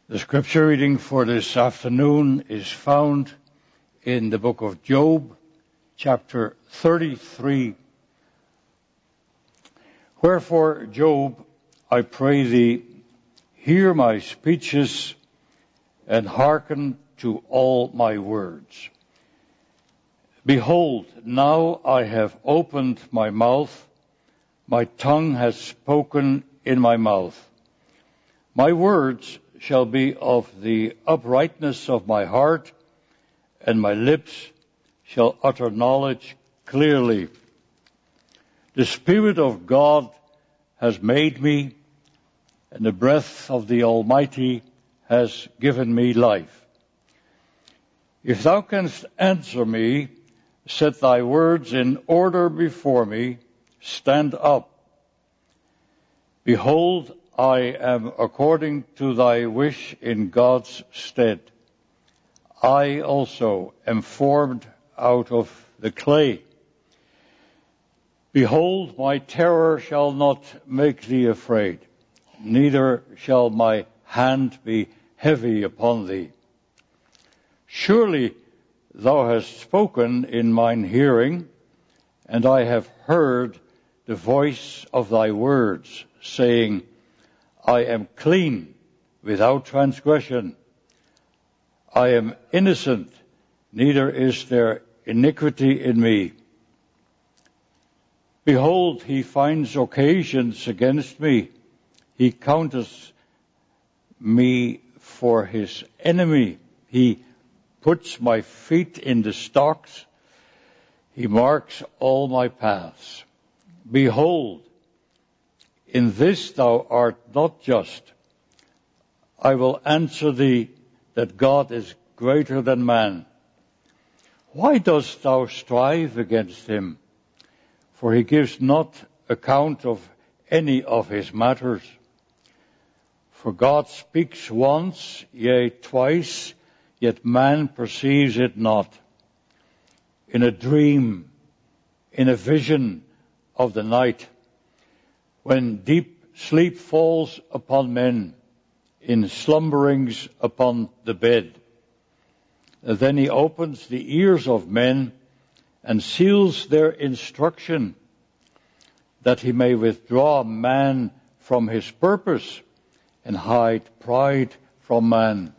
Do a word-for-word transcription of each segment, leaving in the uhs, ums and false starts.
The scripture reading for this afternoon is found in the book of Job, chapter thirty-three. Wherefore, Job, I pray thee, hear my speeches and hearken to all my words. Behold, now I have opened my mouth, my tongue has spoken in my mouth. My words shall be of the uprightness of my heart, and my lips shall utter knowledge clearly. The Spirit of God has made me, and the breath of the Almighty has given me life. If thou canst answer me, set thy words in order before me, stand up. Behold, I am according to thy wish in God's stead. I also am formed out of the clay. Behold, my terror shall not make thee afraid, neither shall my hand be heavy upon thee. Surely thou hast spoken in mine hearing, and I have heard the voice of thy words, saying, I am clean, without transgression. I am innocent, neither is there iniquity in me. Behold, he finds occasions against me. He counteth me for his enemy. He puts my feet in the stocks. He marks all my paths. Behold, in this thou art not just. I will answer thee that God is greater than man. Why dost thou strive against him? For he gives not account of any of his matters. For God speaks once, yea, twice, yet man perceives it not. In a dream, in a vision of the night, when deep sleep falls upon men, in slumberings upon the bed, then he opens the ears of men and seals their instruction, that he may withdraw man from his purpose and hide pride from man.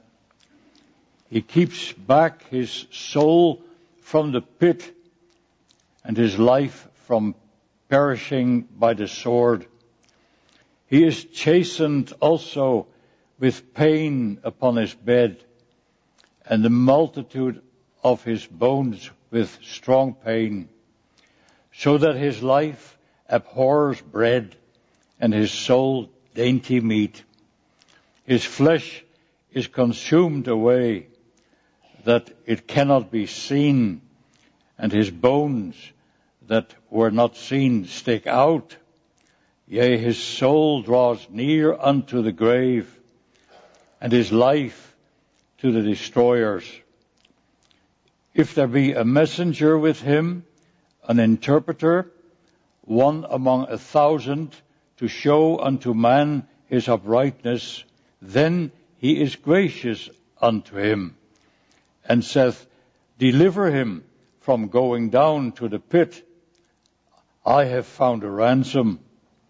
He keeps back his soul from the pit and his life from perishing by the sword. He is chastened also with pain upon his bed, and the multitude of his bones with strong pain, so that his life abhors bread, and his soul dainty meat. His flesh is consumed away, that it cannot be seen, and his bones that were not seen stick out. Yea, his soul draws near unto the grave, and his life to the destroyers. If there be a messenger with him, an interpreter, one among a thousand, to show unto man his uprightness, then he is gracious unto him, and saith, deliver him from going down to the pit. I have found a ransom.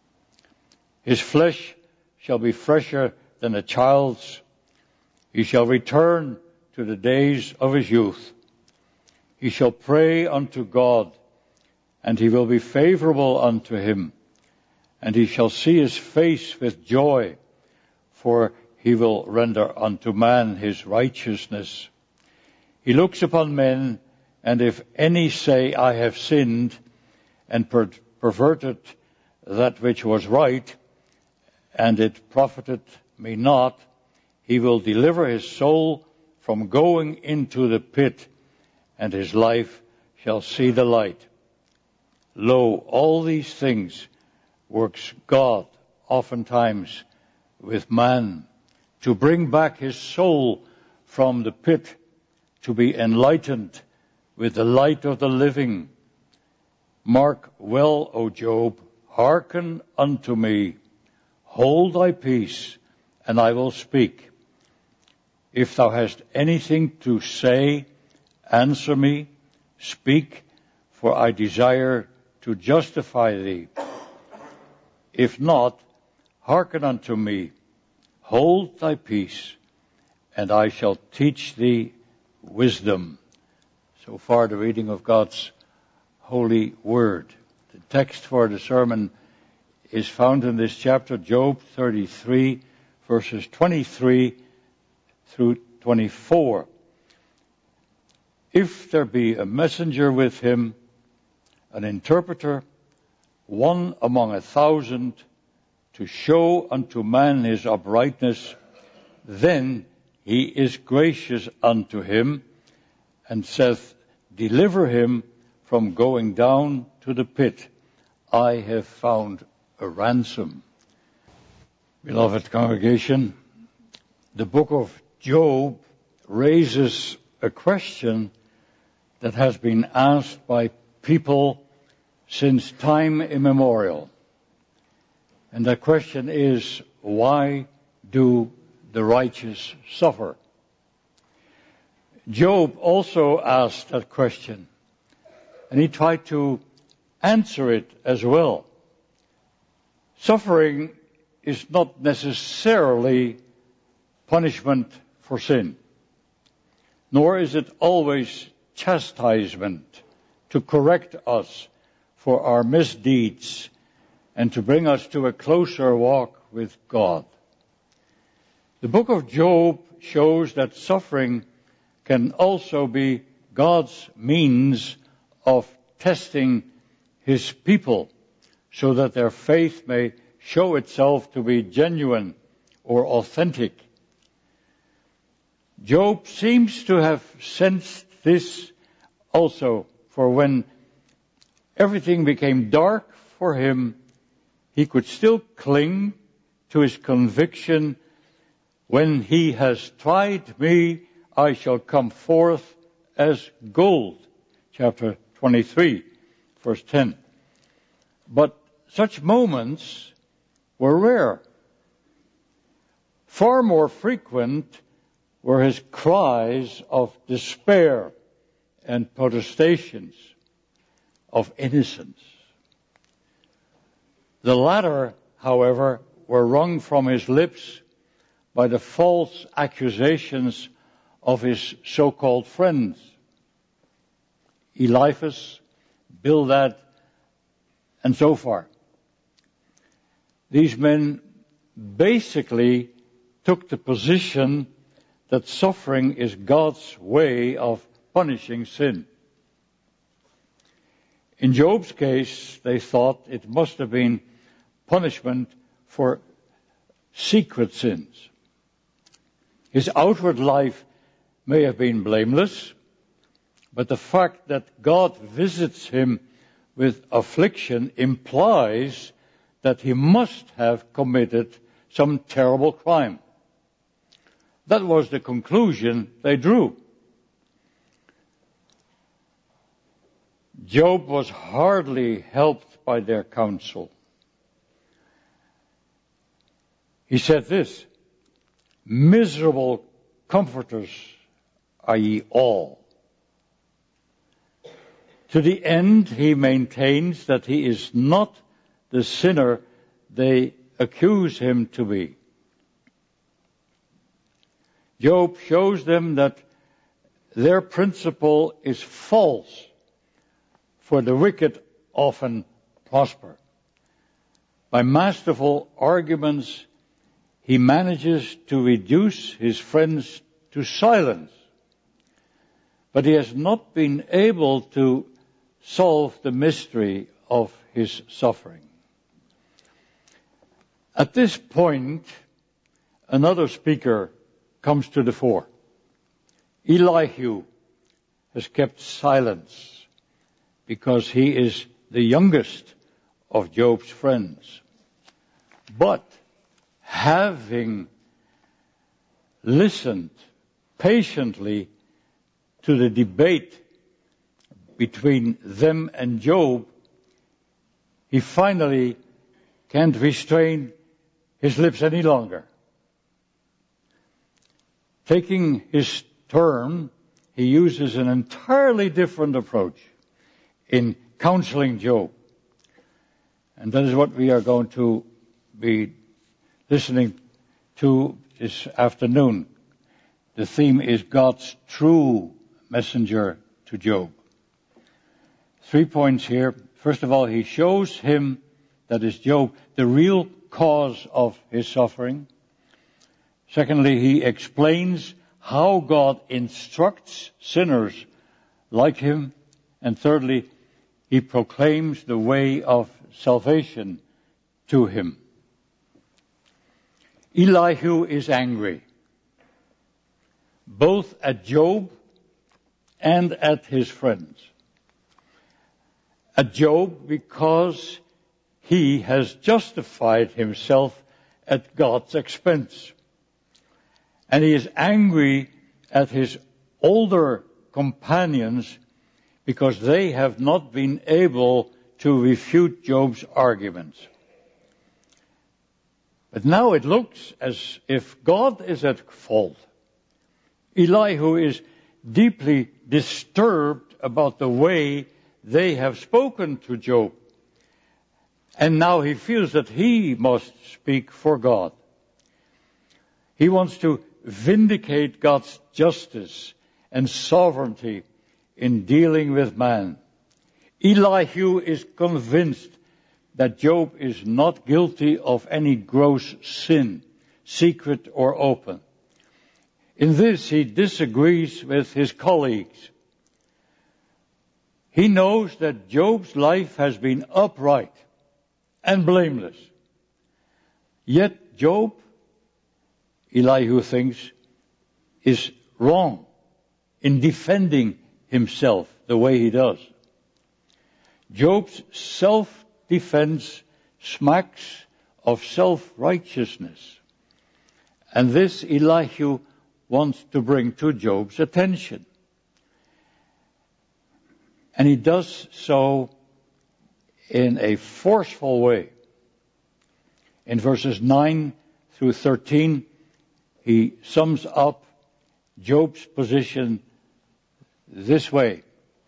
His flesh shall be fresher than a child's. He shall return to the days of his youth. He shall pray unto God, and he will be favorable unto him. And he shall see his face with joy, for he will render unto man his righteousness. He looks upon men, and if any say, I have sinned, and per- perverted that which was right, and it profited me not, he will deliver his soul from going into the pit, and his life shall see the light. Lo, all these things works God oftentimes with man, to bring back his soul from the pit, to be enlightened with the light of the living. Mark well, O Job, hearken unto me. Hold thy peace, and I will speak. If thou hast anything to say, answer me, speak, for I desire to justify thee. If not, hearken unto me, hold thy peace, and I shall teach thee wisdom. So far the reading of God's holy word. The text for the sermon is found in this chapter, Job thirty-three, verses twenty-three through twenty-four. If there be a messenger with him, an interpreter, one among a thousand, to show unto man his uprightness, then he is gracious unto him, and saith, deliver him from going down to the pit. I have found a ransom. Beloved congregation, the book of Job raises a question that has been asked by people since time immemorial. And that question is, why do the righteous suffer? Job also asked that question, and he tried to answer it as well. Suffering is not necessarily punishment for sin, nor is it always chastisement to correct us for our misdeeds and to bring us to a closer walk with God. The book of Job shows that suffering can also be God's means of testing his people so that their faith may show itself to be genuine or authentic. Job seems to have sensed this also, for when everything became dark for him, he could still cling to his conviction, when he has tried me, I shall come forth as gold. Chapter twenty-three, verse ten. But such moments were rare. Far more frequent were his cries of despair and protestations of innocence. The latter, however, were wrung from his lips by the false accusations of his so-called friends, Eliphaz, Bildad, and so far. These men basically took the position that suffering is God's way of punishing sin. In Job's case, they thought it must have been punishment for secret sins. His outward life may have been blameless, but the fact that God visits him with affliction implies that he must have committed some terrible crime. That was the conclusion they drew. Job was hardly helped by their counsel. He said this, miserable comforters are ye all. To the end he maintains that he is not the sinner they accuse him to be. Job shows them that their principle is false, for the wicked often prosper. By masterful arguments, he manages to reduce his friends to silence. But he has not been able to solve the mystery of his suffering. At this point, another speaker comes to the fore. Elihu has kept silence because he is the youngest of Job's friends. But having listened patiently to the debate between them and Job, he finally can't restrain his lips any longer. Taking his turn, he uses an entirely different approach in counseling Job. And that is what we are going to be listening to this afternoon. The theme is God's true messenger to Job. Three points here. First of all, he shows him, that is Job, the real cause of his suffering. Secondly, he explains how God instructs sinners like him. And thirdly, he proclaims the way of salvation to him. Elihu is angry, both at Job and at his friends. At Job because he has justified himself at God's expense. And he is angry at his older companions because they have not been able to refute Job's arguments. But now it looks as if God is at fault. Elihu is deeply disturbed about the way they have spoken to Job. And now he feels that he must speak for God. He wants to vindicate God's justice and sovereignty in dealing with man. Elihu is convinced that Job is not guilty of any gross sin, secret or open. In this, he disagrees with his colleagues. He knows that Job's life has been upright and blameless. Yet Job, Elihu thinks, is wrong in defending himself the way he does. Job's self-defense smacks of self-righteousness. And this Elihu wants to bring to Job's attention. And he does so in a forceful way. In verses nine through thirteen, he sums up Job's position this way.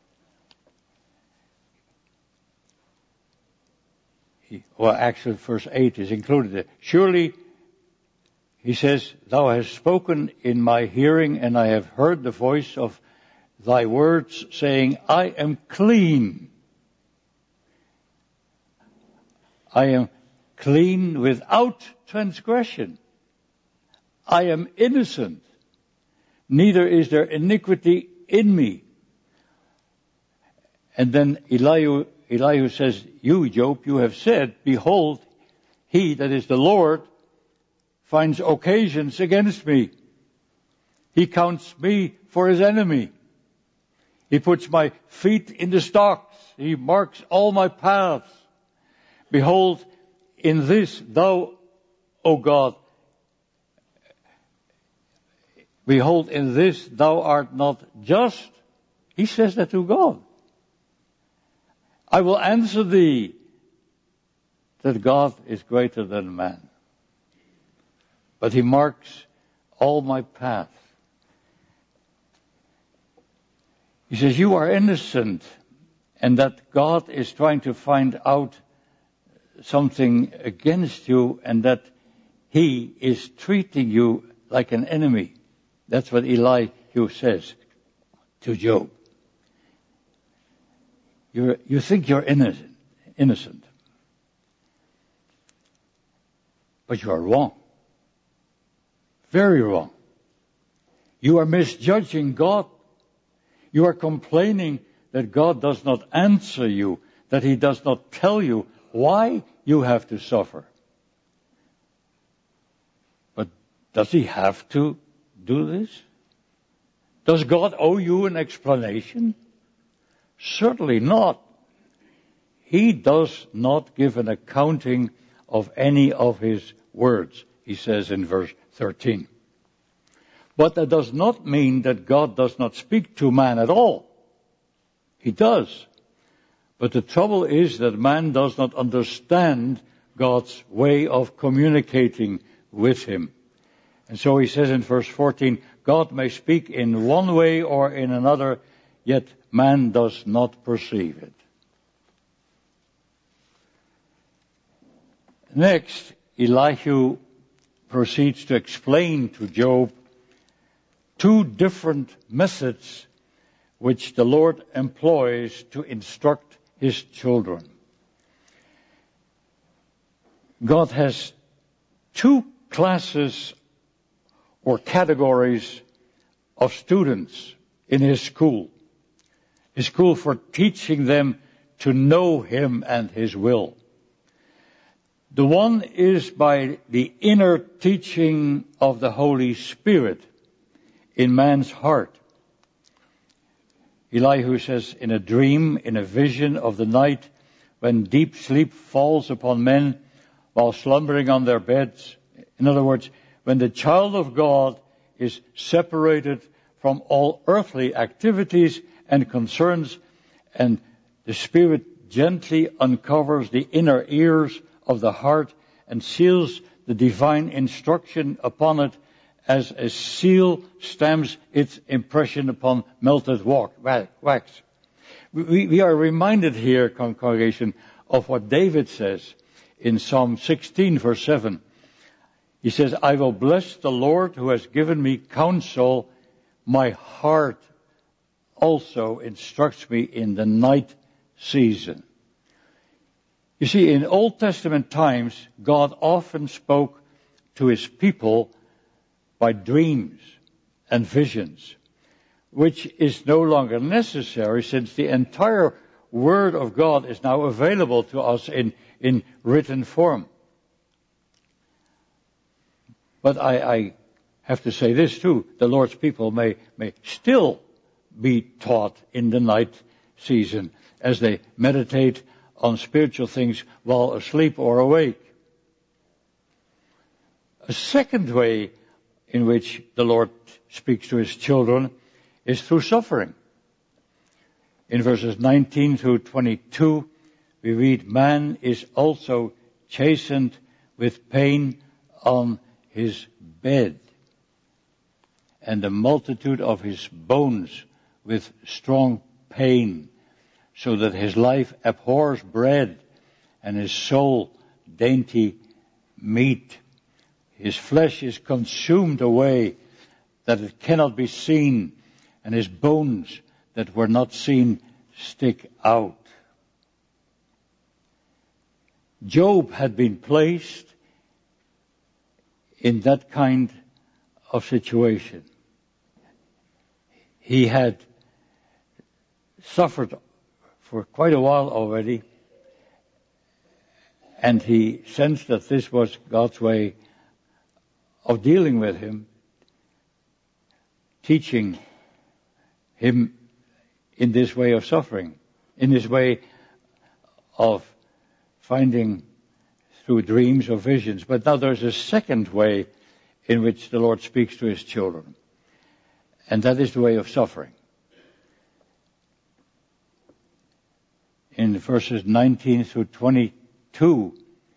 He, well, actually, verse eight is included there. Surely, he says, thou hast spoken in my hearing, and I have heard the voice of thy words, saying, I am clean. I am clean without transgression. I am innocent. Neither is there iniquity in me. And then Elihu, Elihu says, you, Job, you have said, behold, he, that is the Lord, finds occasions against me. He counts me for his enemy. He puts my feet in the stocks. He marks all my paths. Behold, in this thou, O God, behold, in this thou art not just. He says that to God. I will answer thee that God is greater than man. But he marks all my paths. He says, you are innocent, and that God is trying to find out something against you, and that he is treating you like an enemy. That's what Elihu says to Job. You're, you think you're innocent, innocent, but you are wrong. Very wrong. You are misjudging God. You are complaining that God does not answer you, that he does not tell you why you have to suffer. But does he have to do this? Does God owe you an explanation? Certainly not. He does not give an accounting of any of his words, he says in verse thirteen. But that does not mean that God does not speak to man at all. He does. But the trouble is that man does not understand God's way of communicating with him. And so he says in verse fourteen, God may speak in one way or in another, yet man does not perceive it. Next, Elihu proceeds to explain to Job two different methods which the Lord employs to instruct his children. God has two classes or categories of students in his school. His school for teaching them to know him and his will. The one is by the inner teaching of the Holy Spirit in man's heart. Elihu says, in a dream, in a vision of the night, when deep sleep falls upon men while slumbering on their beds. In other words, when the child of God is separated from all earthly activities and concerns, and the Spirit gently uncovers the inner ears of the heart and seals the divine instruction upon it as a seal stamps its impression upon melted wax. We, we are reminded here, congregation, of what David says in Psalm sixteen, verse seven. He says, I will bless the Lord who has given me counsel. My heart also instructs me in the night season. You see, in Old Testament times, God often spoke to his people by dreams and visions, which is no longer necessary since the entire Word of God is now available to us in, in written form. But I, I have to say this too, the Lord's people may, may still be taught in the night season as they meditate on spiritual things while asleep or awake. A second way in which the Lord speaks to his children is through suffering. In verses nineteen through twenty-two, we read, man is also chastened with pain on his bed, and the multitude of his bones with strong pain, so that his life abhors bread, and his soul dainty meat. His flesh is consumed away, that it cannot be seen, and his bones that were not seen stick out. Job had been placed in that kind of situation. He had suffered for quite a while already, and he sensed that this was God's way of dealing with him, teaching him in this way of suffering, in this way of finding through dreams or visions. But now there's a second way in which the Lord speaks to his children, and that is the way of suffering. In verses nineteen through twenty-two,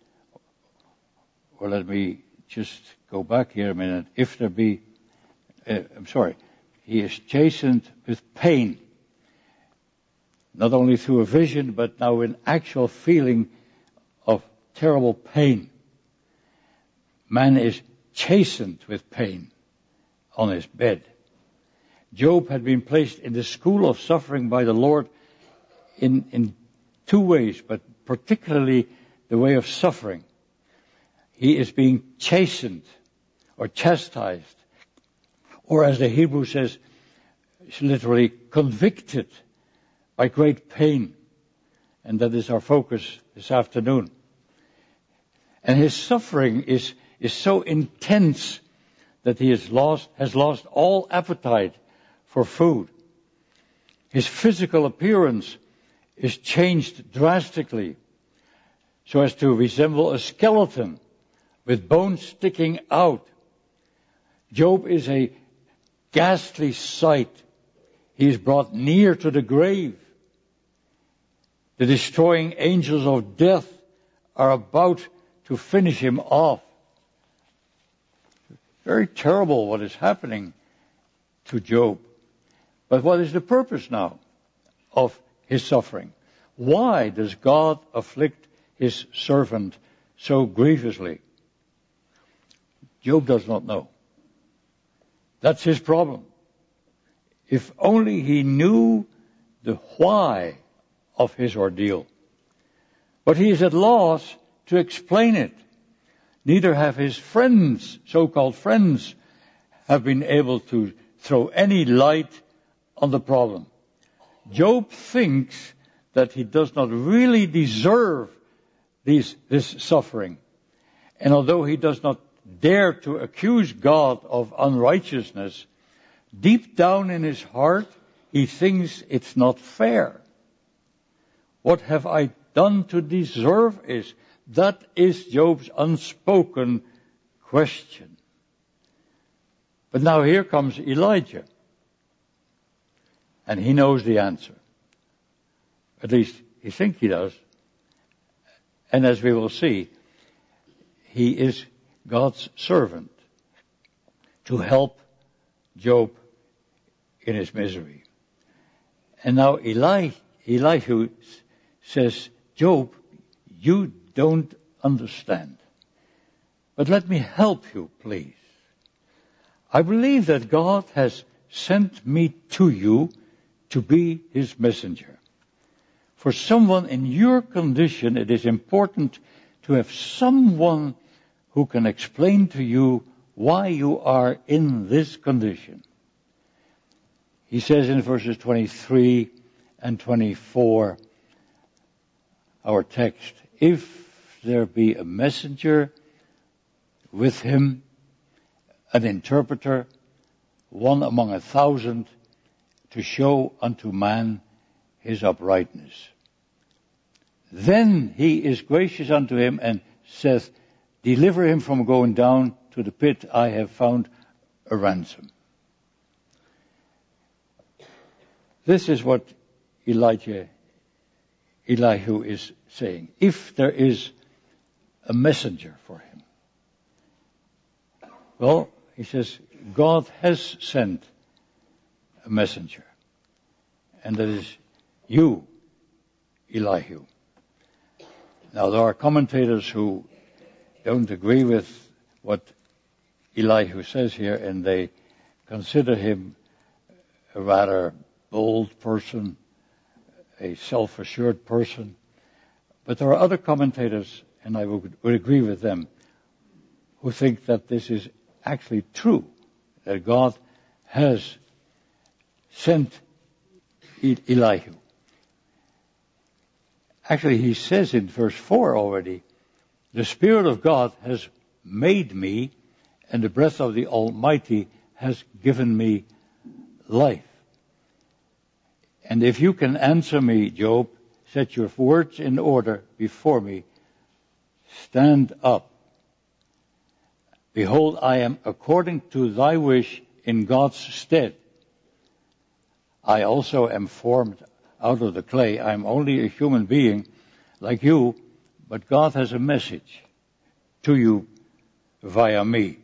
or let me just go back here a minute. If there be, uh, I'm sorry, he is chastened with pain, not only through a vision, but now an actual feeling of terrible pain. Man is chastened with pain on his bed. Job had been placed in the school of suffering by the Lord in, in two ways, but particularly the way of suffering. He is being chastened or chastised, or as the Hebrew says, literally convicted by great pain. And that is our focus this afternoon. And his suffering is, is so intense that he has lost, has lost all appetite for food. His physical appearance is changed drastically so as to resemble a skeleton with bones sticking out. Job is a ghastly sight. He is brought near to the grave. The destroying angels of death are about to finish him off. very terrible what is happening to Job. But what is the purpose now of his suffering? Why does God afflict his servant so grievously? Job does not know. That's his problem. If only he knew the why of his ordeal. But he is at loss to explain it. Neither have his friends, so-called friends, have been able to throw any light on the problem. Job thinks that he does not really deserve these, this suffering. And although he does not dare to accuse God of unrighteousness, deep down in his heart, he thinks it's not fair. What have I done to deserve it? That is Job's unspoken question. But now here comes Elijah. And he knows the answer. At least he thinks he does. And as we will see, he is God's servant to help Job in his misery. And now Eli, Elihu says, Job, you don't understand. But let me help you, please. I believe that God has sent me to you to be his messenger. For someone in your condition, it is important to have someone who can explain to you why you are in this condition. He says in verses twenty-three and twenty-four, our text, if there be a messenger with him, an interpreter, one among a thousand, to show unto man his uprightness. Then he is gracious unto him and saith, deliver him from going down to the pit. I have found a ransom. This is what Elijah, Elihu is saying. If there is a messenger for him. Well, he says, God has sent a messenger. And that is you, Elihu. Now, there are commentators who don't agree with what Elihu says here, and they consider him a rather bold person, a self-assured person. But there are other commentators, and I would, would agree with them, who think that this is actually true, that God has sent Elihu. Actually, he says in verse four already, the Spirit of God has made me, and the breath of the Almighty has given me life. And if you can answer me, Job, set your words in order before me, stand up. Behold, I am according to thy wish in God's stead. I also am formed out of the clay. I am only a human being like you, but God has a message to you via me.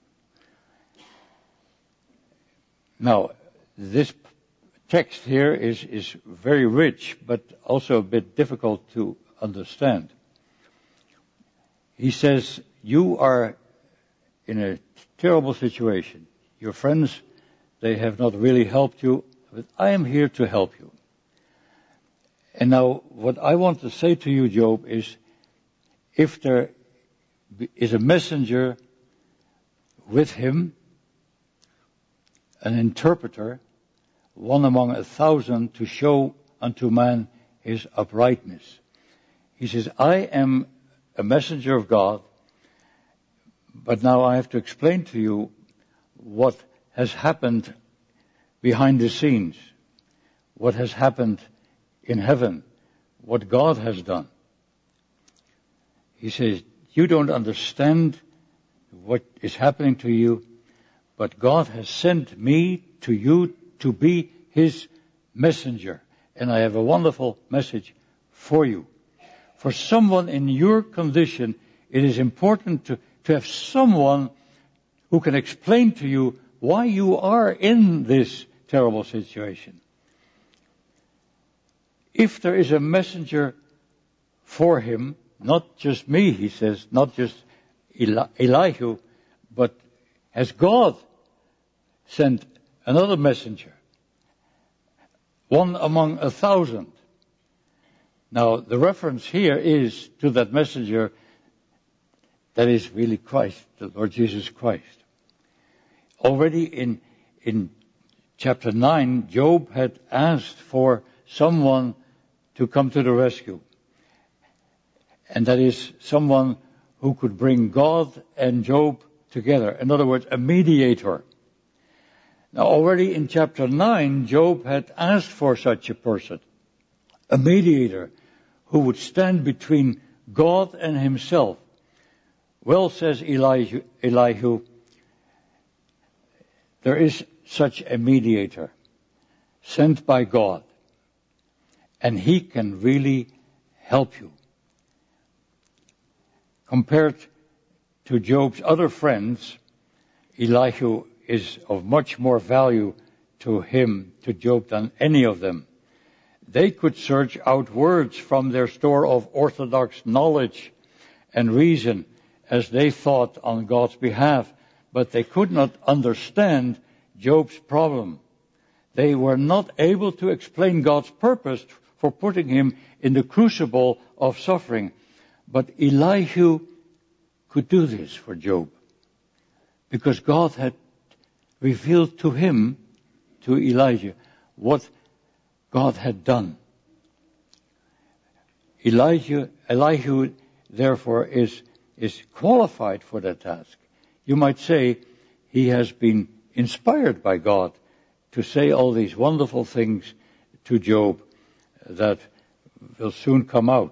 Now, this text here is, is very rich, but also a bit difficult to understand. He says, you are in a terrible situation. Your friends, they have not really helped you, but I am here to help you. And now, what I want to say to you, Job, is if there is a messenger with him, an interpreter, one among a thousand, to show unto man his uprightness. He says, I am a messenger of God, but now I have to explain to you what has happened behind the scenes, what has happened in heaven, what God has done. He says, you don't understand what is happening to you, but God has sent me to you to be his messenger. And I have a wonderful message for you. For someone in your condition, it is important to, to have someone who can explain to you why you are in this terrible situation. If there is a messenger for him, not just me, he says, not just Eli- Elihu, but has God sent another messenger, one among a thousand. Now, the reference here is to that messenger that is really Christ, the Lord Jesus Christ. Already in, in chapter nine, Job had asked for someone to come to the rescue. And that is someone who could bring God and Job together. In other words, a mediator. Now, already in chapter nine, Job had asked for such a person, a mediator who would stand between God and himself. Well, says Elihu, Elihu, there is such a mediator sent by God, and he can really help you. Compared to Job's other friends, Elihu is of much more value to him, to Job, than any of them. They could search out words from their store of orthodox knowledge and reason as they thought on God's behalf, but they could not understand Job's problem. They were not able to explain God's purpose for putting him in the crucible of suffering. But Elihu could do this for Job, because God had revealed to him, to Elijah, what God had done. Elijah, Elihu, therefore, is, is qualified for that task. You might say he has been inspired by God to say all these wonderful things to Job that will soon come out.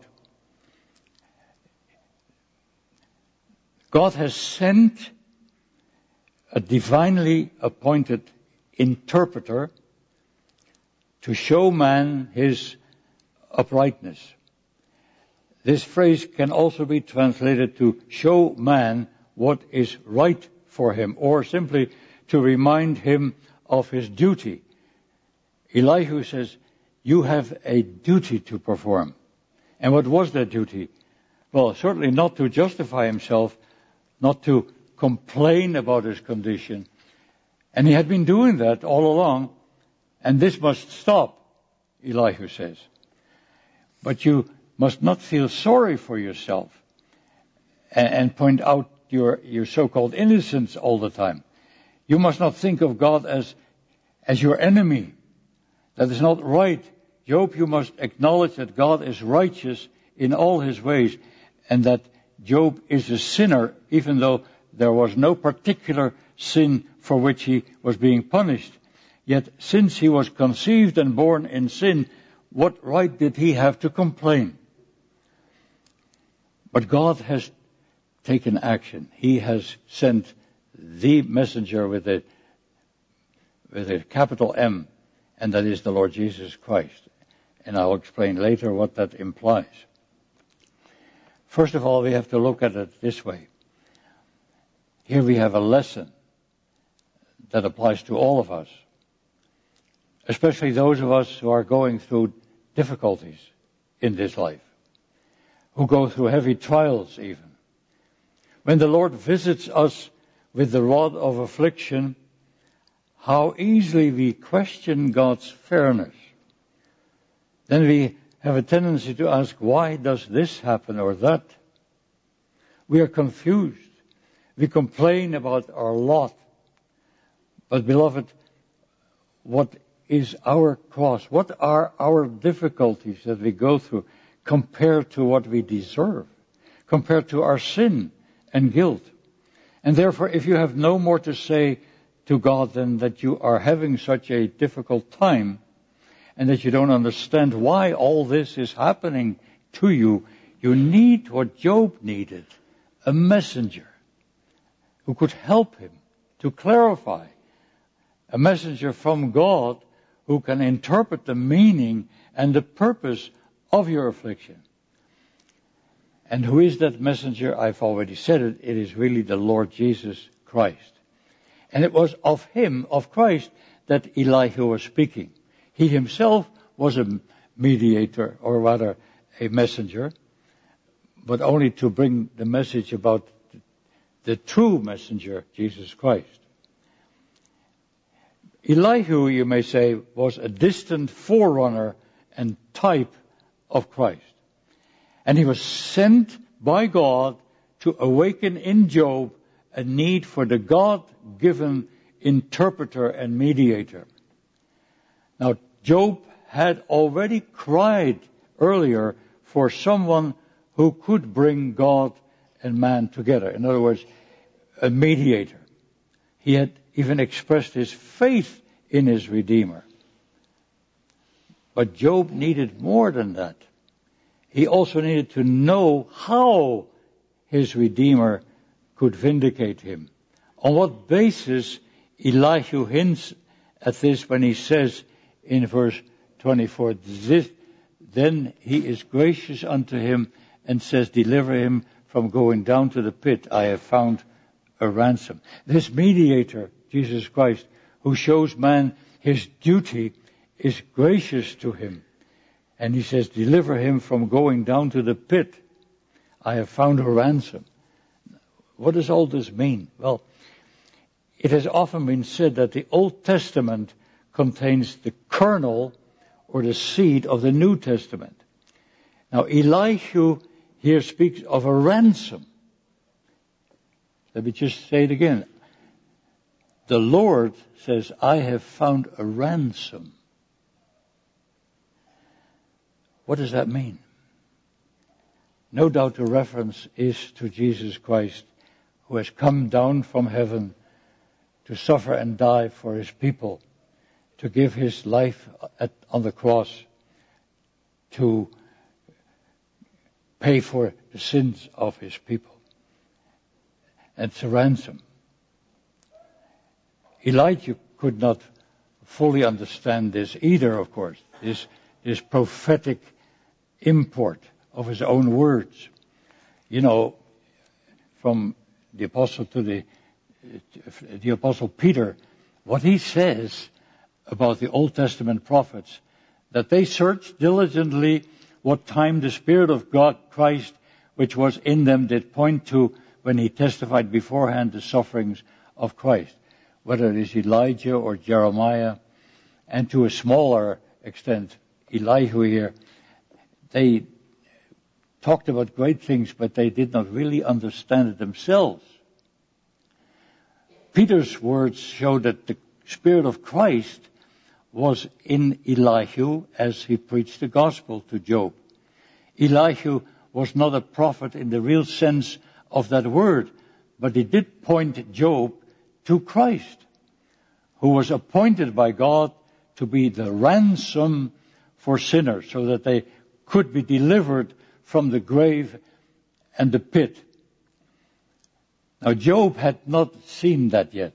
God has sent a divinely appointed interpreter to show man his uprightness. This phrase can also be translated to show man what is right for him, or simply to remind him of his duty. Elihu says, you have a duty to perform. And what was that duty? Well, certainly not to justify himself, not to complain about his condition. And he had been doing that all along, and this must stop, Elihu says. But you must not feel sorry for yourself and, and point out your, your so-called innocence all the time. You must not think of God as, as your enemy. That is not right. Job, you must acknowledge that God is righteous in all his ways, and that Job is a sinner, even though there was no particular sin for which he was being punished. Yet, since he was conceived and born in sin, what right did he have to complain? But God has taken action. He has sent the messenger with a, with a capital M, and that is the Lord Jesus Christ. And I'll explain later what that implies. First of all, we have to look at it this way. Here we have a lesson that applies to all of us, especially those of us who are going through difficulties in this life, who go through heavy trials even. When the Lord visits us with the rod of affliction, how easily we question God's fairness. Then we have a tendency to ask, why does this happen or that? We are confused. We complain about our lot. But beloved, what is our cross? What are our difficulties that we go through compared to what we deserve? Compared to our sin and guilt? And therefore, if you have no more to say to God than that you are having such a difficult time, and that you don't understand why all this is happening to you, you need what Job needed, a messenger who could help him to clarify, a messenger from God who can interpret the meaning and the purpose of your affliction. And who is that messenger? I've already said it. It is really the Lord Jesus Christ. And it was of him, of Christ, that Elihu was speaking. He himself was a mediator, or rather a messenger, but only to bring the message about the true messenger, Jesus Christ. Elihu, you may say, was a distant forerunner and type of Christ. And he was sent by God to awaken in Job a need for the God-given interpreter and mediator. Now, Job had already cried earlier for someone who could bring God and man together. In other words, a mediator. He had even expressed his faith in his Redeemer. But Job needed more than that. He also needed to know how his Redeemer could vindicate him. On what basis Elihu hints at this when he says in verse twenty-four, this, then he is gracious unto him and says, deliver him from going down to the pit. I have found a ransom. This mediator, Jesus Christ, who shows man his duty, is gracious to him. And he says, deliver him from going down to the pit. I have found a ransom. What does all this mean? Well, it has often been said that the Old Testament contains the kernel or the seed of the New Testament. Now, Elihu here speaks of a ransom. Let me just say it again. The Lord says, I have found a ransom. What does that mean? No doubt the reference is to Jesus Christ, who has come down from heaven to suffer and die for his people, to give his life at, on the cross, to pay for the sins of his people. It's a ransom. Elijah could not fully understand this either, of course, this, this prophetic import of his own words. You know, from the apostle to the, the apostle Peter, what he says about the Old Testament prophets, that they searched diligently what time the Spirit of God, Christ, which was in them, did point to when he testified beforehand the sufferings of Christ, whether it is Elijah or Jeremiah, and to a smaller extent, Elihu here. They talked about great things, but they did not really understand it themselves. Peter's words show that the Spirit of Christ was in Elihu as he preached the gospel to Job. Elihu was not a prophet in the real sense of that word, but he did point Job to Christ, who was appointed by God to be the ransom for sinners, so that they could be delivered from the grave and the pit. Now, Job had not seen that yet.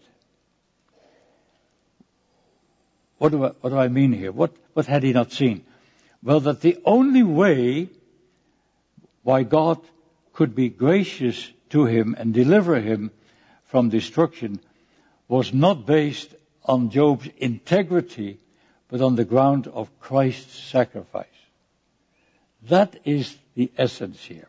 What do I, what do I mean here? What, what had he not seen? Well, that the only way why God could be gracious to him and deliver him from destruction was not based on Job's integrity, but on the ground of Christ's sacrifice. That is the essence here.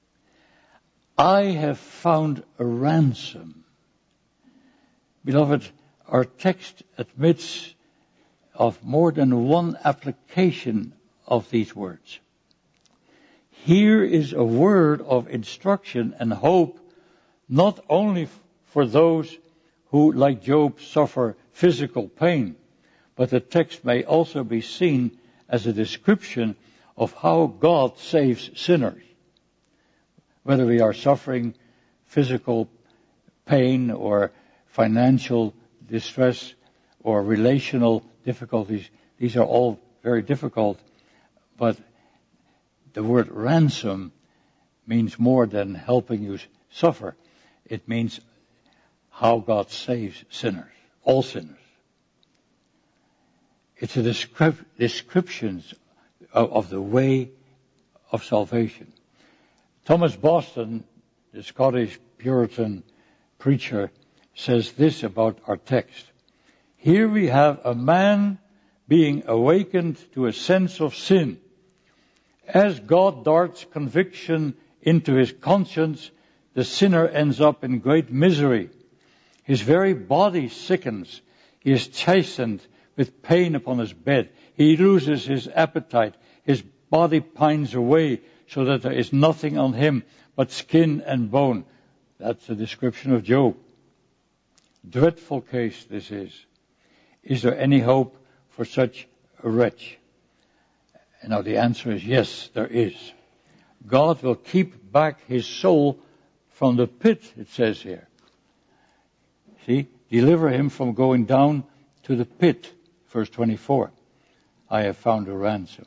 I have found a ransom. Beloved, our text admits of more than one application of these words. Here is a word of instruction and hope, not only for those who, like Job, suffer physical pain, but the text may also be seen as a description of how God saves sinners. Whether we are suffering physical pain or financial distress or relational difficulties, these are all very difficult, but the word ransom means more than helping you suffer. It means how God saves sinners, all sinners. It's a descrip- description of, of the way of salvation. Thomas Boston, the Scottish Puritan preacher, says this about our text. Here we have a man being awakened to a sense of sin. As God darts conviction into his conscience, the sinner ends up in great misery. His very body sickens. He is chastened with pain upon his bed. He loses his appetite. His body pines away so that there is nothing on him but skin and bone. That's a description of Job. Dreadful case this is. Is there any hope for such a wretch? And now the answer is yes, there is. God will keep back his soul from the pit, it says here. See, deliver him from going down to the pit. Verse twenty-four. I have found a ransom.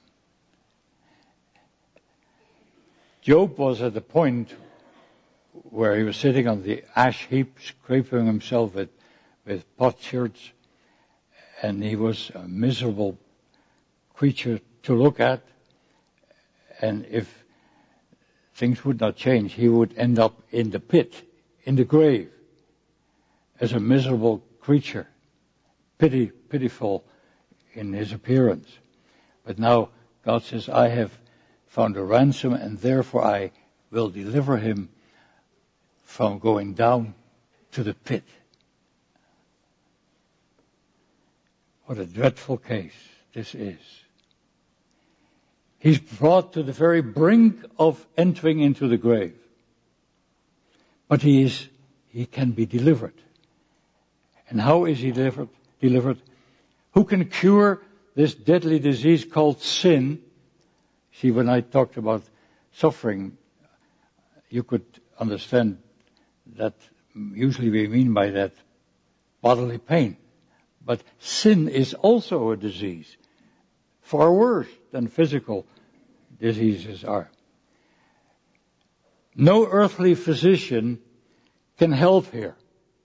Job was at the point where he was sitting on the ash heap, scraping himself with, with potsherds, and he was a miserable creature to look at. And if things would not change, he would end up in the pit, in the grave, as a miserable creature, pity, pitiful in his appearance. But now God says, I have found a ransom, and therefore I will deliver him from going down to the pit. What a dreadful case this is. He's brought to the very brink of entering into the grave. But he is, he can be delivered. And how is he delivered? Delivered? Who can cure this deadly disease called sin? See, when I talked about suffering, you could understand that usually we mean by that bodily pain. But sin is also a disease, far worse than physical diseases are. No earthly physician can help here.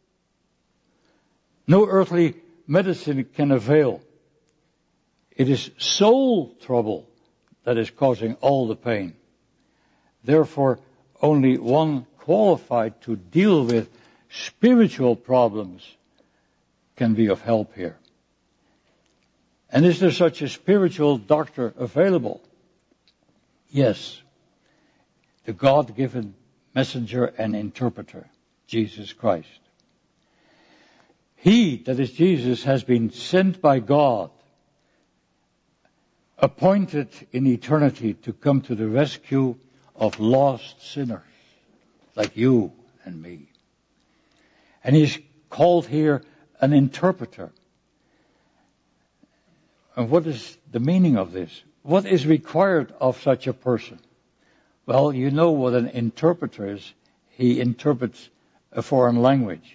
No earthly medicine can avail. It is soul trouble that is causing all the pain. Therefore, only one qualified to deal with spiritual problems can be of help here. And is there such a spiritual doctor available? Yes. The God-given messenger and interpreter, Jesus Christ. He, that is Jesus, has been sent by God, appointed in eternity to come to the rescue of lost sinners like you and me. And he's called here an interpreter. And what is the meaning of this? What is required of such a person? Well, you know what an interpreter is. He interprets a foreign language.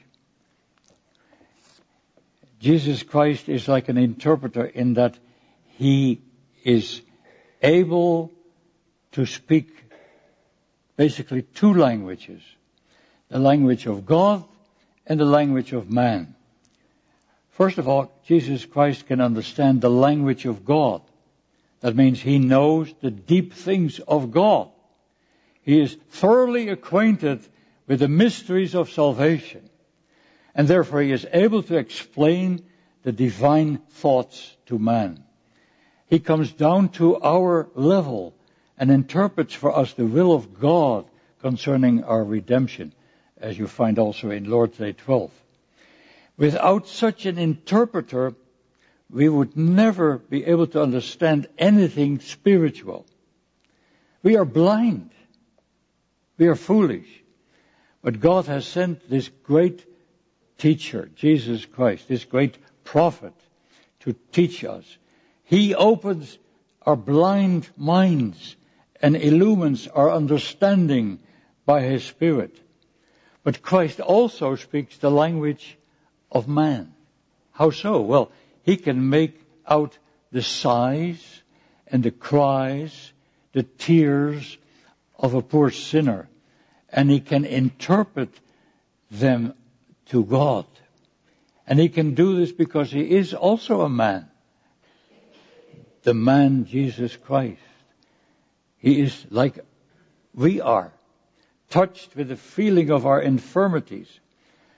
Jesus Christ is like an interpreter in that he is able to speak basically two languages. The language of God and the language of man. First of all, Jesus Christ can understand the language of God. That means he knows the deep things of God. He is thoroughly acquainted with the mysteries of salvation. And therefore he is able to explain the divine thoughts to man. He comes down to our level and interprets for us the will of God concerning our redemption, as you find also in Lord's Day twelve. Without such an interpreter, we would never be able to understand anything spiritual. We are blind. We are foolish. But God has sent this great teacher, Jesus Christ, this great prophet, to teach us. He opens our blind minds and illumines our understanding by his Spirit. But Christ also speaks the language of man. How so? Well, he can make out the sighs and the cries, the tears of a poor sinner. And he can interpret them to God. And he can do this because he is also a man. The man Jesus Christ. He is like we are, touched with the feeling of our infirmities.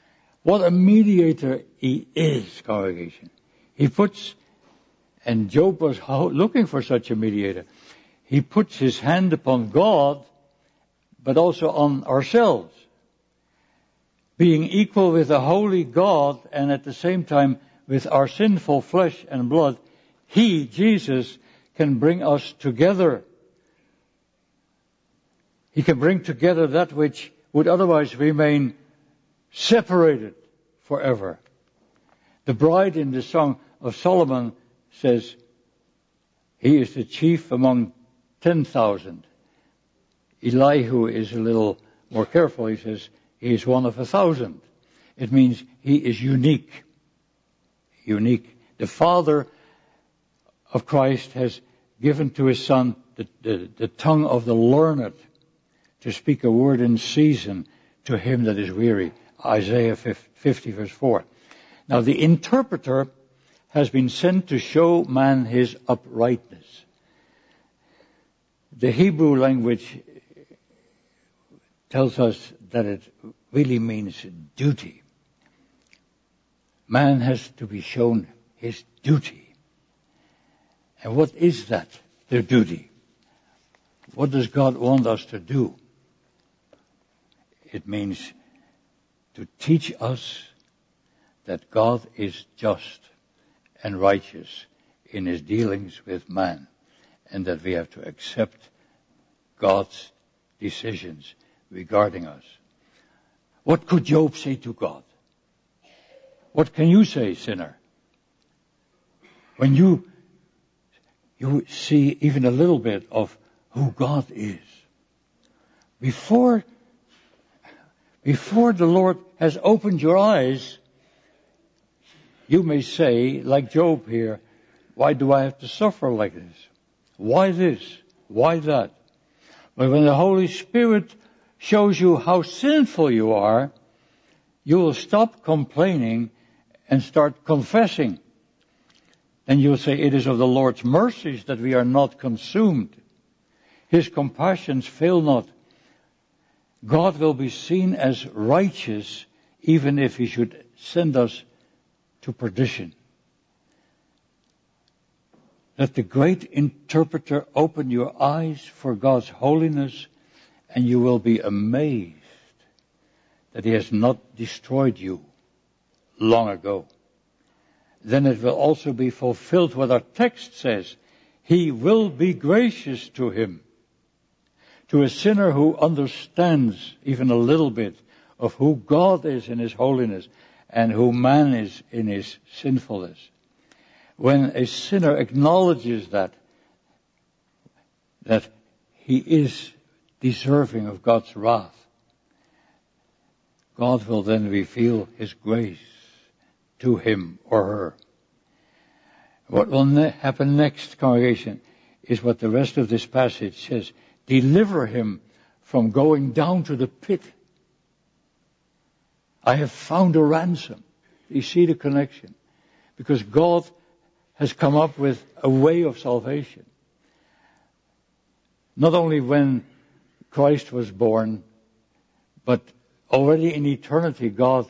What a mediator he is, congregation. He puts, and Job was looking for such a mediator. He puts his hand upon God, but also on ourselves. Being equal with the holy God and at the same time with our sinful flesh and blood, he, Jesus, can bring us together. He can bring together that which would otherwise remain separated forever. The bride in the Song of Solomon says, he is the chief among ten thousand. Elihu is a little more careful. He says, he is one of a thousand. It means he is unique. Unique. The Father of Christ has given to his Son the, the, the tongue of the learned to speak a word in season to him that is weary. Isaiah fifty verse four. Now the interpreter has been sent to show man his uprightness. The Hebrew language tells us that it really means duty. Man has to be shown his duty. And what is that, their duty? What does God want us to do? It means to teach us that God is just and righteous in his dealings with man, and that we have to accept God's decisions regarding us. What could Job say to God? What can you say, sinner? When you, you see even a little bit of who God is. Before, before the Lord has opened your eyes, you may say, like Job here, why do I have to suffer like this? Why this? Why that? But when the Holy Spirit shows you how sinful you are, you will stop complaining and start confessing. Then you will say, it is of the Lord's mercies that we are not consumed. His compassions fail not. God will be seen as righteous even if he should send us to perdition. Let the great interpreter open your eyes for God's holiness, and you will be amazed that he has not destroyed you long ago. Then it will also be fulfilled what our text says. He will be gracious to him. To a sinner who understands even a little bit of who God is in his holiness and who man is in his sinfulness. When a sinner acknowledges that, that he is deserving of God's wrath, God will then reveal his grace to him or her. What will ne- happen next, congregation, is what the rest of this passage says. Deliver him from going down to the pit. I have found a ransom. You see the connection? Because God has come up with a way of salvation. Not only when Christ was born, but already in eternity God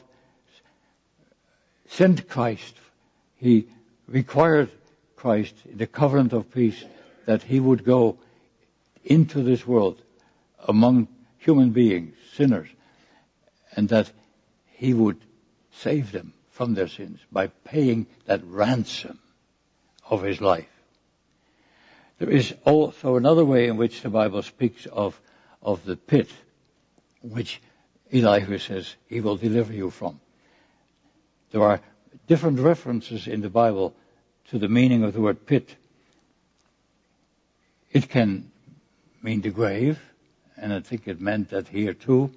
sent Christ. He required Christ in the covenant of peace that he would go into this world among human beings, sinners, and that he would save them from their sins by paying that ransom of his life. There is also another way in which the Bible speaks of, of the pit, which Elihu says he will deliver you from. There are different references in the Bible to the meaning of the word pit. It can mean the grave, and I think it meant that here too.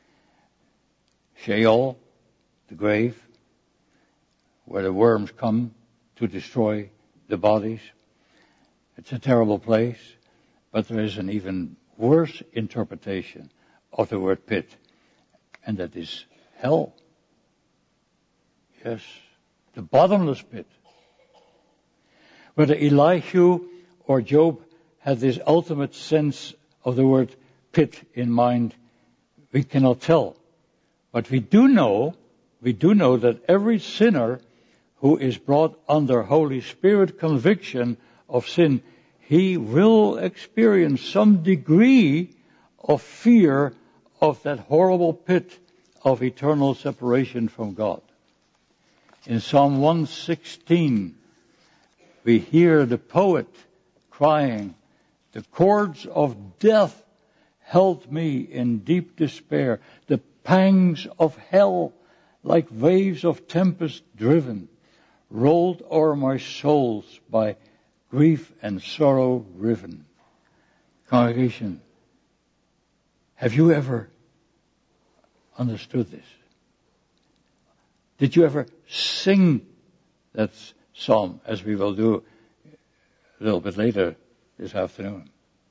Sheol, the grave, where the worms come to destroy the bodies. It's a terrible place, but there is an even worse interpretation of the word pit, and that is hell. Yes, the bottomless pit. Whether Elihu or Job had this ultimate sense of the word pit in mind, we cannot tell. But we do know, we do know that every sinner who is brought under Holy Spirit conviction of sin, he will experience some degree of fear of that horrible pit of eternal separation from God. In Psalm one sixteen, we hear the poet crying, "The cords of death held me in deep despair. The pangs of hell, like waves of tempest driven, rolled o'er my souls by grief and sorrow riven." Congregation, have you ever understood this? Did you ever sing that psalm, as we will do a little bit later this afternoon?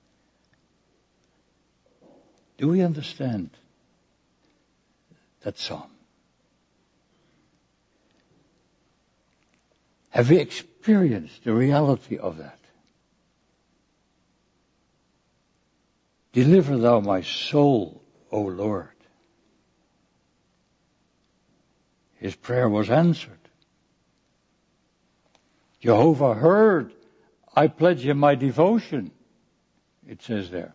Do we understand that psalm? Have we experienced the reality of that? Deliver thou my soul, O Lord. His prayer was answered. Jehovah heard, I pledge him my devotion, it says there.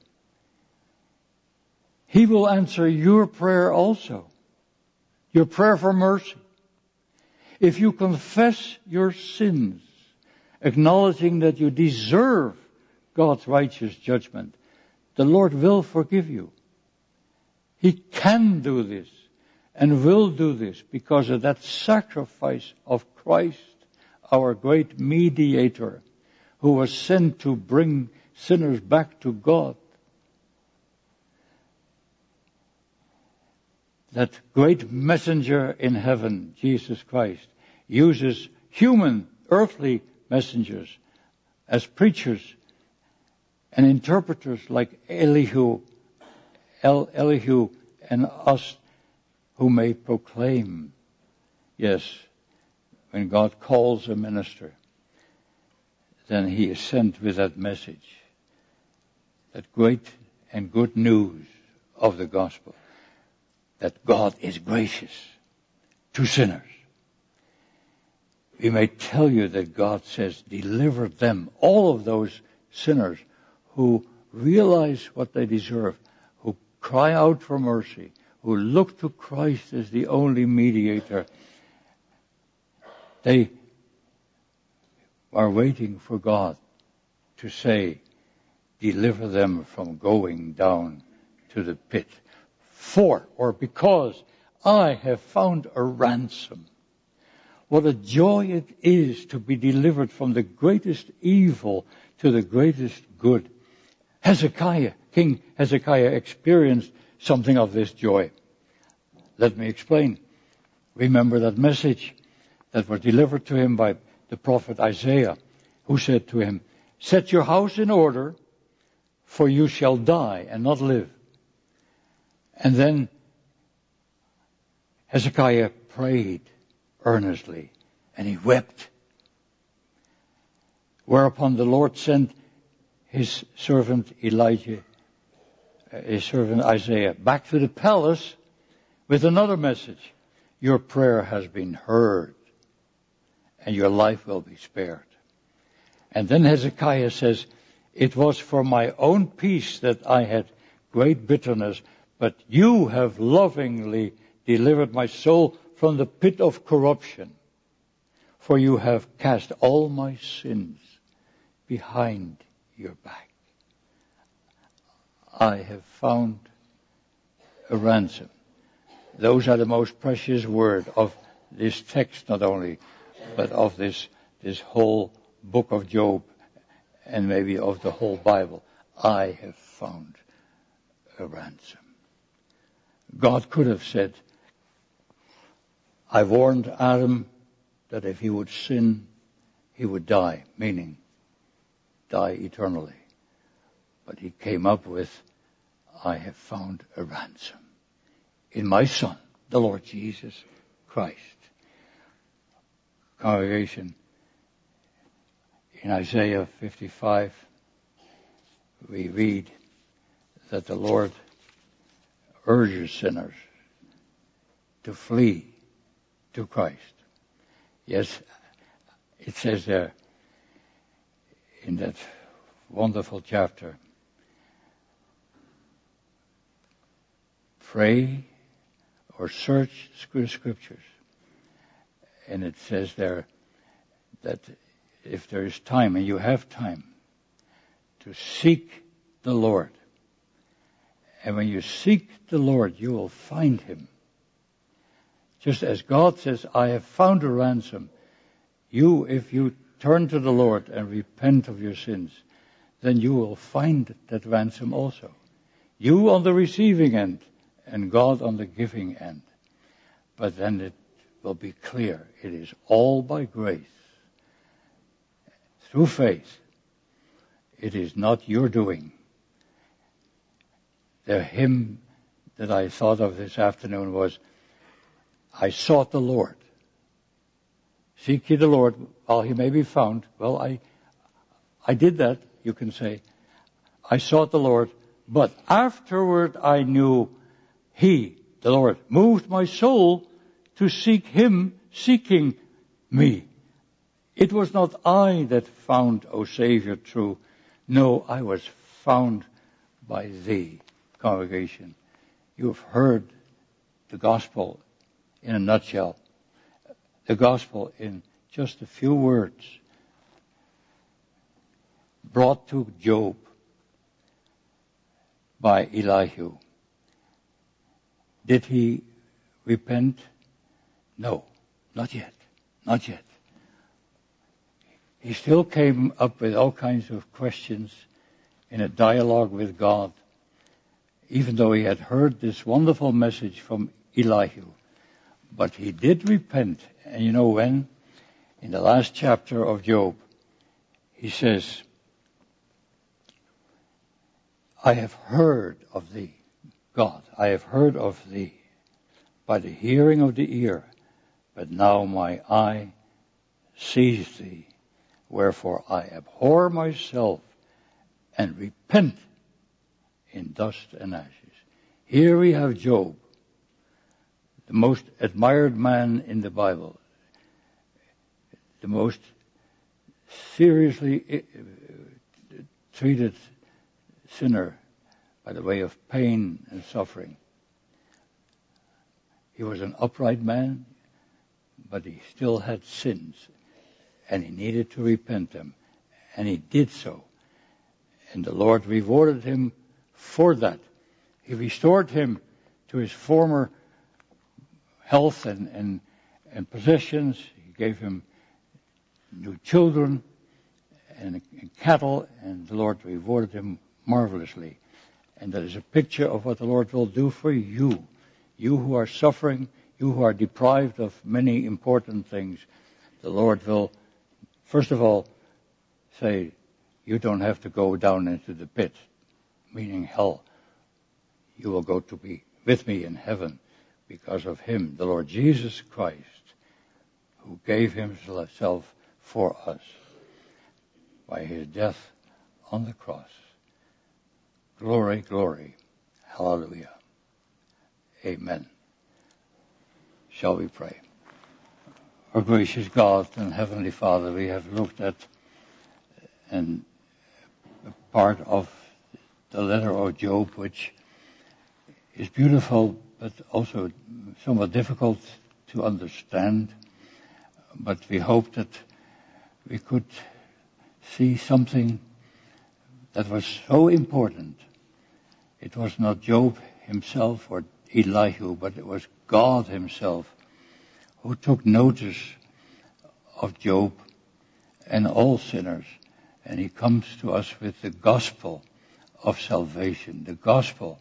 He will answer your prayer also, your prayer for mercy. If you confess your sins, acknowledging that you deserve God's righteous judgment, the Lord will forgive you. He can do this and will do this because of that sacrifice of Christ, our great mediator, who was sent to bring sinners back to God. That great messenger in heaven, Jesus Christ, uses human, earthly messengers as preachers and interpreters like Elihu, El, Elihu and us, who may proclaim. Yes, when God calls a minister, then he is sent with that message, that great and good news of the gospel, that God is gracious to sinners. We may tell you that God says, deliver them, all of those sinners who realize what they deserve, who cry out for mercy, who look to Christ as the only mediator. They are waiting for God to say, deliver them from going down to the pit. For, or because, I have found a ransom. What a joy it is to be delivered from the greatest evil to the greatest good. Hezekiah, King Hezekiah, experienced something of this joy. Let me explain. Remember that message that was delivered to him by the prophet Isaiah, who said to him, set your house in order, for you shall die and not live. And then Hezekiah prayed earnestly, and he wept. Whereupon the Lord sent his servant Elijah, his servant Isaiah, back to the palace with another message. Your prayer has been heard, and your life will be spared. And then Hezekiah says, it was for my own peace that I had great bitterness, but you have lovingly delivered my soul from the pit of corruption. For you have cast all my sins behind your back. I have found a ransom. Those are the most precious words of this text, not only, but of this, this whole book of Job, and maybe of the whole Bible. I have found a ransom. God could have said, I warned Adam that if he would sin, he would die, meaning die eternally. But he came up with, I have found a ransom in my Son, the Lord Jesus Christ. Congregation, in Isaiah fifty-five, we read that the Lord urges sinners to flee to Christ. Yes, it says there in that wonderful chapter, pray or search the scriptures. And it says there that if there is time, and you have time, to seek the Lord. And when you seek the Lord, you will find him. Just as God says, I have found a ransom. You, if you turn to the Lord and repent of your sins, then you will find that ransom also. You on the receiving end, and God on the giving end. But then it will be clear, it is all by grace, through faith. It is not your doing. The hymn that I thought of this afternoon was, I sought the Lord. Seek ye the Lord while he may be found. Well, I, I did that, you can say. I sought the Lord, but afterward I knew he, the Lord, moved my soul to seek him, seeking me. It was not I that found, O Savior, true. No, I was found by thee, congregation. You have heard the gospel in a nutshell. The gospel in just a few words. Brought to Job by Elihu. Did he repent? No, not yet, not yet. He still came up with all kinds of questions in a dialogue with God, even though he had heard this wonderful message from Elihu. But he did repent, and you know when? In the last chapter of Job, he says, I have heard of thee, God, I have heard of thee by the hearing of the ear, but now my eye sees thee. Wherefore I abhor myself and repent in dust and ashes. Here we have Job, the most admired man in the Bible, the most seriously treated sinner by the way of pain and suffering. He was an upright man, but he still had sins, and he needed to repent them, and he did so. And the Lord rewarded him for that. He restored him to his former health and, and, and possessions. He gave him new children and, and cattle, and the Lord rewarded him marvelously. And that is a picture of what the Lord will do for you. You who are suffering, you who are deprived of many important things, the Lord will, first of all, say, you don't have to go down into the pit, meaning hell. You will go to be with me in heaven because of him, the Lord Jesus Christ, who gave himself for us by his death on the cross. Glory, glory, hallelujah. Amen. Shall we pray? Our gracious God and Heavenly Father, we have looked at and a part of the letter of Job, which is beautiful, but also somewhat difficult to understand. But we hope that we could see something that was so important. It was not Job himself or Elihu, but it was God himself who took notice of Job and all sinners. And he comes to us with the gospel of salvation, the gospel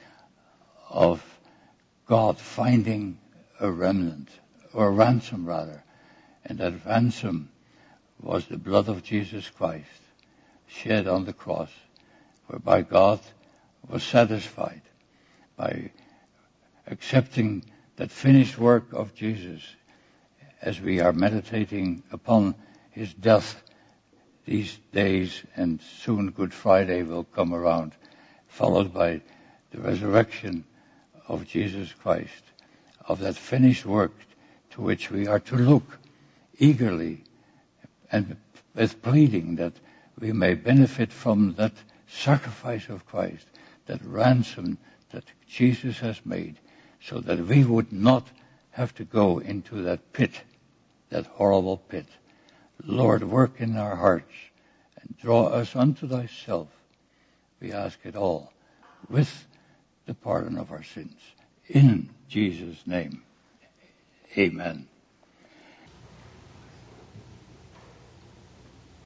of God finding a remnant, or a ransom rather. And that ransom was the blood of Jesus Christ shed on the cross, whereby God was satisfied by accepting that finished work of Jesus as we are meditating upon his death these days, and soon Good Friday will come around, followed by the resurrection of Jesus Christ, of that finished work to which we are to look eagerly and with pleading that we may benefit from that sacrifice of Christ, that ransom that Jesus has made, so that we would not have to go into that pit, that horrible pit. Lord, work in our hearts and draw us unto thyself. We ask it all with the pardon of our sins. In Jesus' name, amen.